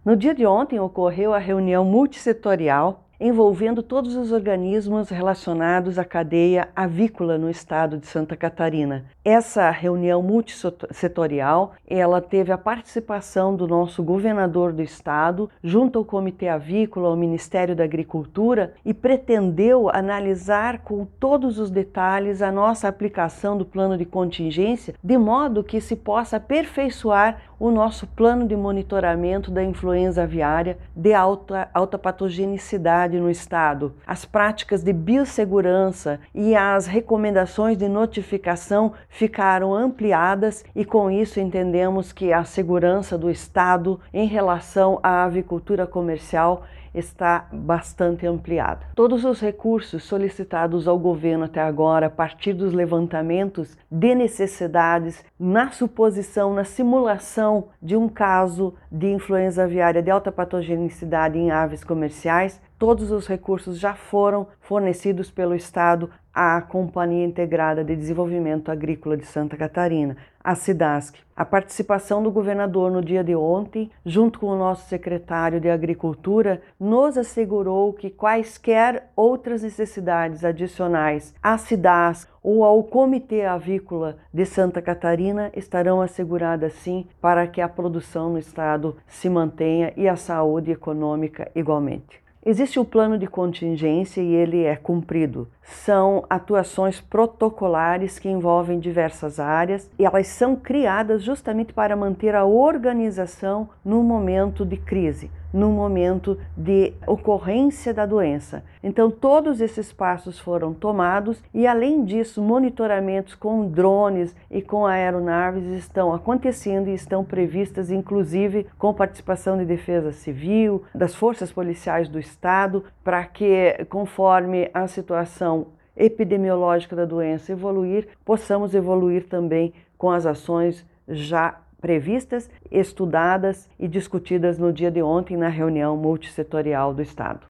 No dia de ontem ocorreu a reunião multissetorial envolvendo todos os organismos relacionados à cadeia avícola no estado de Santa Catarina. Essa reunião multissetorial, ela teve a participação do nosso governador do estado, junto ao Comitê Avícola, ao Ministério da Agricultura, e pretendeu analisar com todos os detalhes a nossa aplicação do plano de contingência, de modo que se possa aperfeiçoar o nosso plano de monitoramento da influenza aviária de alta patogenicidade no estado. As práticas de biossegurança e as recomendações de notificação ficaram ampliadas e com isso entendemos que a segurança do estado em relação à avicultura comercial está bastante ampliada. Todos os recursos solicitados ao governo até agora, a partir dos levantamentos de necessidades, na suposição, na simulação de um caso de influenza aviária de alta patogenicidade em aves comerciais, todos os recursos já foram fornecidos pelo Estado à Companhia Integrada de Desenvolvimento Agrícola de Santa Catarina, a SIDASC. A participação do governador no dia de ontem, junto com o nosso secretário de Agricultura, nos assegurou que quaisquer outras necessidades adicionais à SIDASC ou ao Comitê Avícola de Santa Catarina estarão asseguradas sim para que a produção no estado se mantenha e a saúde econômica igualmente. Existe o plano de contingência e ele é cumprido. São atuações protocolares que envolvem diversas áreas e elas são criadas justamente para manter a organização no momento de crise, no momento de ocorrência da doença. Então, todos esses passos foram tomados e, além disso, monitoramentos com drones e com aeronaves estão acontecendo e estão previstas, inclusive com participação de Defesa Civil, das forças policiais do Estado, para que, conforme a situação epidemiológica da doença evoluir, possamos evoluir também com as ações já previstas, estudadas e discutidas no dia de ontem na reunião multissetorial do Estado.